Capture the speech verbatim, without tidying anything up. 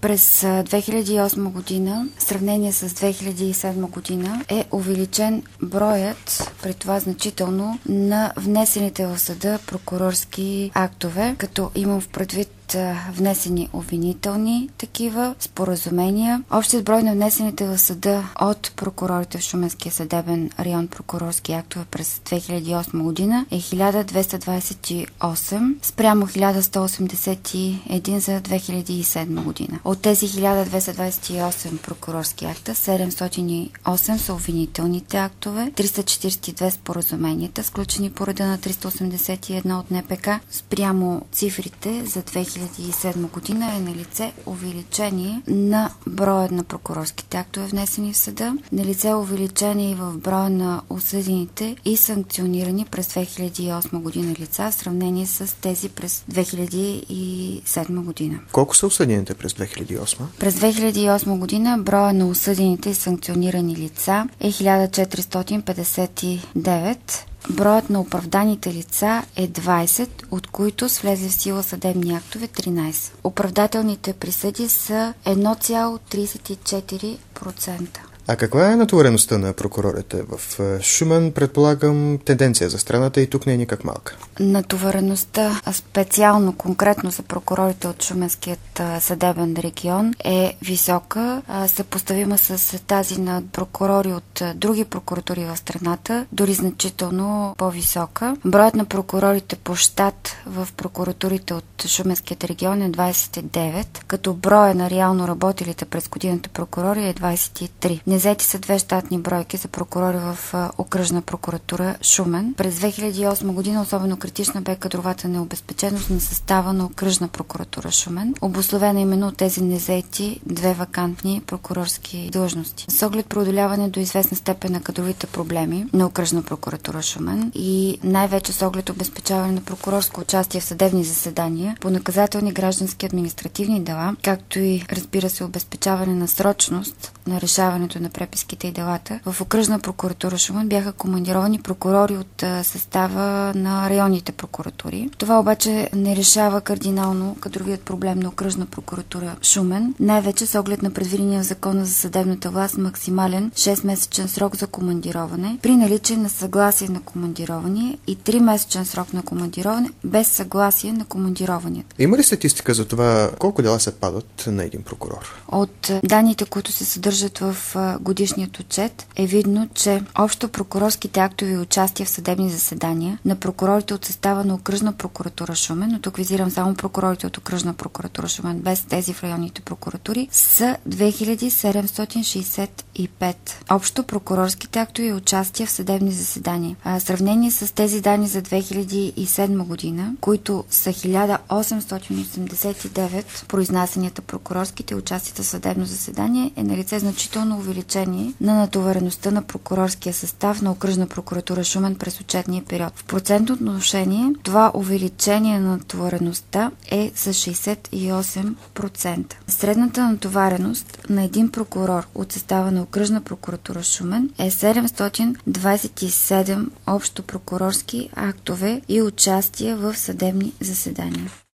През две хиляди и осма година, в сравнение с две хиляди и седма година, е увеличен броят, при това значително, на внесените в съда прокурорски актове, като имам в предвид внесени обвинителни такива, споразумения. Общият брой на внесените в съда от прокурорите в Шуменския съдебен район прокурорски актове през две хиляди и осма година е хиляда двеста двадесет и осем спрямо хиляда сто осемдесет и един за две хиляди и седма година. От тези хиляда двеста двадесет и осем прокурорски акта, седемстотин и осем са обвинителните актове, триста четиридесет и две споразуменията, сключени по реда на триста осемдесет и едно от Н П К. Спрямо цифрите за две хиляди и седма година е налице увеличение на броя на прокурорските актове, внесени в съда, налице увеличение и в броя на осъдените и санкционирани през две хиляди и осма година лица в сравнение с тези през две хиляди и седма година. Колко са осъдените през две хиляди и осма? През две хиляди и осма година броя на осъдените и санкционирани лица е хиляда четиристотин петдесет и девет. Броят на оправданите лица е двадесет, от които с влезли в сила съдебни актове тринадесет. Оправдателните присъди са едно цяло тридесет и четири процента. А каква е натовареността на прокурорите в Шумен? Предполагам, тенденция за страната и тук не е никак малка. Натовареността, специално конкретно за прокурорите от Шуменският съдебен регион, е висока, съпоставима с тази на прокурори от други прокуратури в страната, дори значително по-висока. Броят на прокурорите по щат в прокуратурите от Шуменският регион е двадесет и девет, като броя на реално работилите през годината прокурори е двадесет и три. Взети са две щатни бройки за прокурори в окръжна прокуратура Шумен. През две хиляди и осма година особено критична бе кадровата необезпеченост на състава на окръжна прокуратура Шумен, обусловена именно от тези незаети две вакантни прокурорски длъжности. С оглед преодоляване до известна степен на кадровите проблеми на окръжна прокуратура Шумен и най-вече с оглед обезпечаване на прокурорско участие в съдебни заседания по наказателни, граждански, административни дела, както и, разбира се, обезпечаване на срочност на решаването на преписките и делата, в окръжна прокуратура Шумен бяха командировани прокурори от състава на районните прокуратури. Това обаче не решава кардинално кадровият проблем на окръжна прокуратура Шумен, най-вече с оглед на предвидения в Закона за съдебната власт максимален шестмесечен срок за командироване, при наличие на съгласие на командирование и тримесечен срок на командироване без съгласие на командирования. Има ли статистика за това колко дела се падат на един прокурор? От данните, които се съдържат в годишният отчет, е видно, че общо прокурорските актове и участие в съдебни заседания на прокурорите от състава на окръжна прокуратура Шумен, но тук визирам само прокурорите от окръжна прокуратура Шумен, без тези в районните прокуратури, са две хиляди седемстотин шестдесет и пет. Общо прокурорските актове и участие в съдебни заседания. А в сравнение с тези данни за две хиляди и седма година, които са хиляда осемстотин осемдесет и девет произнасянията прокурорските и участията в съдебно заседание, е налице значително увеличение на натовареността на прокурорския състав на окръжна прокуратура Шумен през отчетния период. В процентно отношение това увеличение на натовареността е с шестдесет и осем процента. Средната натовареност на един прокурор от състава на окръжна прокуратура Шумен е седемстотин двадесет и седем общо прокурорски актове и участия в съдебни заседания.